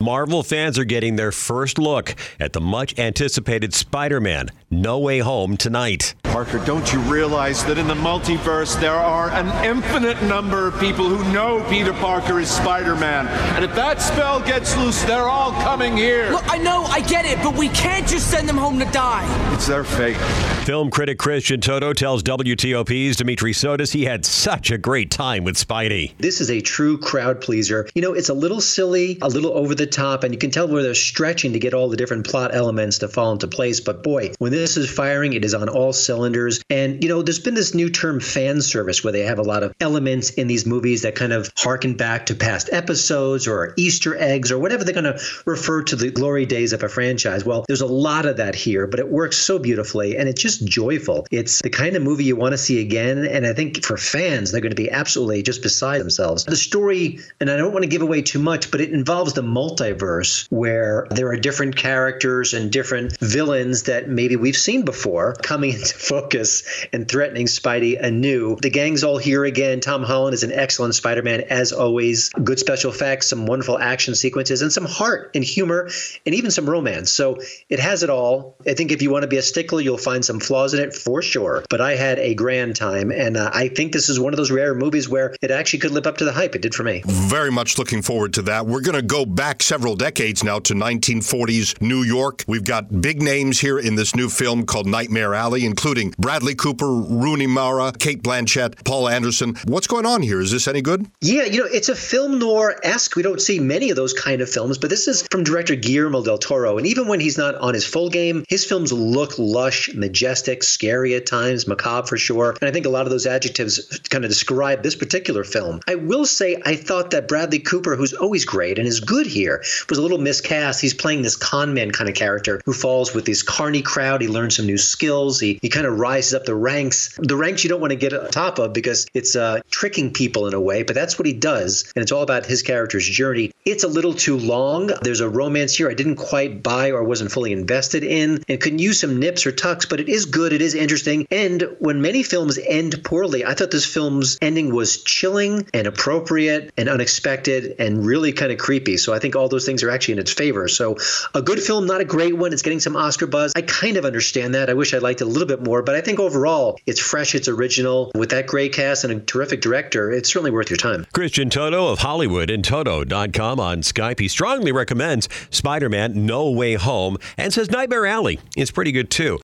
Marvel fans are getting their first look at the much-anticipated Spider-Man No Way Home tonight. Parker, don't you realize that in the multiverse there are an infinite number of people who know Peter Parker is Spider-Man? And if that spell gets loose, they're all coming here. Look, I know, I get it, but we can't just send them home to die. It's their fate. Film critic Christian Toto tells WTOP's Dimitri Sotis he had such a great time with Spidey. This is a true crowd pleaser. You know, it's a little silly, a little over the top, and you can tell where they're stretching to get all the different plot elements to fall into place. But boy, when this is firing, it is on all cylinders. And, you know, there's been this new term fan service where they have a lot of elements in these movies that kind of harken back to past episodes or Easter eggs or whatever they're going to refer to the glory days of a franchise. Well, there's a lot of that here, but it works so beautifully and it's just joyful. It's the kind of movie you want to see again. And I think for fans, they're going to be absolutely just beside themselves. The story, and I don't want to give away too much, but it involves the multiverse where there are different characters and different villains that maybe we've seen before coming into focus and threatening Spidey anew. The gang's all here again. Tom Holland is an excellent Spider-Man, as always. Good special effects, some wonderful action sequences, and some heart and humor, and even some romance. So it has it all. I think if you want to be a stickler, you'll find some flaws in it for sure. But I had a grand time, and I think this is one of those rare movies where it actually could live up to the hype it did for me. Very much looking forward to that. We're going to go back several decades now to 1940s New York. We've got big names here in this new film called Nightmare Alley, including Bradley Cooper, Rooney Mara, Cate Blanchett, Paul Anderson. What's going on here? Is this any good? Yeah, you know, it's a film noir-esque. We don't see many of those kind of films, but this is from director Guillermo del Toro. And even when he's not on his full game, his films look lush, majestic, scary at times, macabre for sure. And I think a lot of those adjectives kind of describe this particular film. I will say I thought that Bradley Cooper, who's always great and is good here, was a little miscast. He's playing this con man kind of character who falls with this carny crowd. He learns some new skills. He kind of rises up the ranks you don't want to get on top of because it's tricking people in a way, but that's what he does. And it's all about his character's journey. It's a little too long. There's a romance here I didn't quite buy or wasn't fully invested in. It could use some nips or tucks, but it is good. It is interesting. And when many films end poorly, I thought this film's ending was chilling and appropriate and unexpected and really kind of creepy. So I think all those things are actually in its favor. So a good film, not a great one. It's getting some Oscar buzz. I kind of understand that. I wish I liked it a little bit more, but I think overall it's fresh, it's original. With that great cast and a terrific director, it's certainly worth your time. Christian Toto of Hollywood and Toto.com on Skype. He strongly recommends Spider-Man No Way Home and says Nightmare Alley is pretty good too.